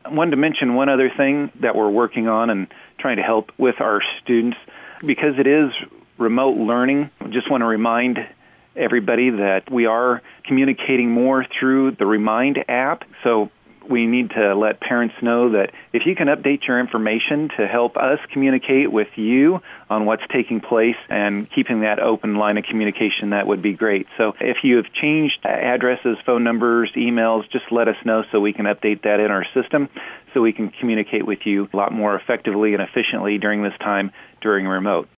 I wanted to mention one other thing that we're working on and trying to help with our students. Because it is remote learning, I just want to remind everybody that we are communicating more through the Remind app. So we need to let parents know that if you can update your information to help us communicate with you on what's taking place and keeping that open line of communication, that would be great. So if you have changed addresses, phone numbers, emails, just let us know so we can update that in our system so we can communicate with you a lot more effectively and efficiently during this time during remote.